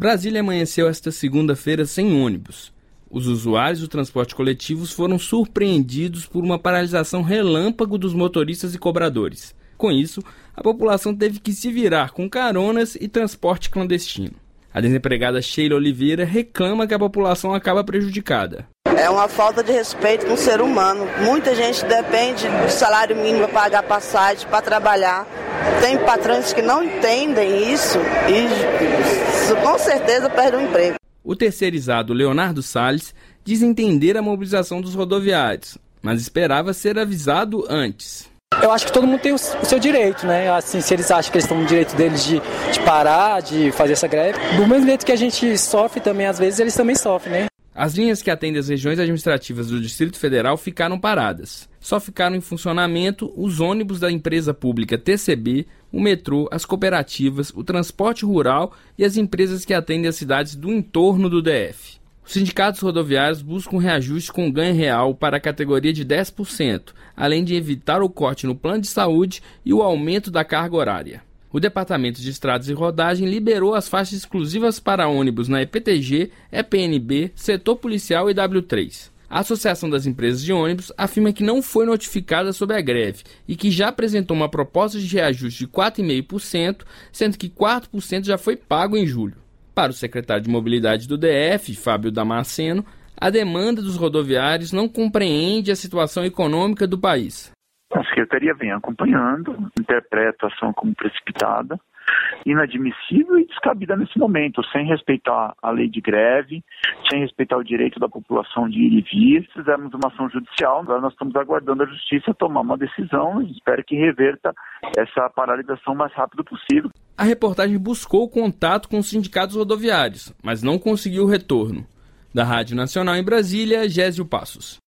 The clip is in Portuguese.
Brasília amanheceu esta segunda-feira sem ônibus. Os usuários do transporte coletivo foram surpreendidos por uma paralisação relâmpago dos motoristas e cobradores. Com isso, a população teve que se virar com caronas e transporte clandestino. A desempregada Sheila Oliveira reclama que a população acaba prejudicada. É uma falta de respeito com o ser humano. Muita gente depende do salário mínimo para pagar passagem, para trabalhar. Tem patrões que não entendem isso e com certeza perdem o emprego. O terceirizado Leonardo Salles diz entender a mobilização dos rodoviários, mas esperava ser avisado antes. Eu acho que todo mundo tem o seu direito, né? Assim, se eles acham que eles estão no direito deles de parar, de fazer essa greve, do mesmo jeito que a gente sofre também, às vezes, eles também sofrem, né? As linhas que atendem as regiões administrativas do Distrito Federal ficaram paradas. Só ficaram em funcionamento os ônibus da empresa pública TCB, o metrô, as cooperativas, o transporte rural e as empresas que atendem as cidades do entorno do DF. Os sindicatos rodoviários buscam reajuste com ganho real para a categoria de 10%, além de evitar o corte no plano de saúde e o aumento da carga horária. O Departamento de Estradas e Rodagem liberou as faixas exclusivas para ônibus na EPTG, EPNB, Setor Policial e W3. A Associação das Empresas de Ônibus afirma que não foi notificada sobre a greve e que já apresentou uma proposta de reajuste de 4,5%, sendo que 4% já foi pago em julho. Para o secretário de Mobilidade do DF, Fábio Damasceno, a demanda dos rodoviários não compreende a situação econômica do país. A Secretaria vem acompanhando, interpreta a ação como precipitada, inadmissível e descabida nesse momento, sem respeitar a lei de greve, sem respeitar o direito da população de ir e vir. Fizemos uma ação judicial, agora nós estamos aguardando a Justiça tomar uma decisão e espero que reverta essa paralisação o mais rápido possível. A reportagem buscou contato com os sindicatos rodoviários, mas não conseguiu retorno. Da Rádio Nacional em Brasília, Gésio Passos.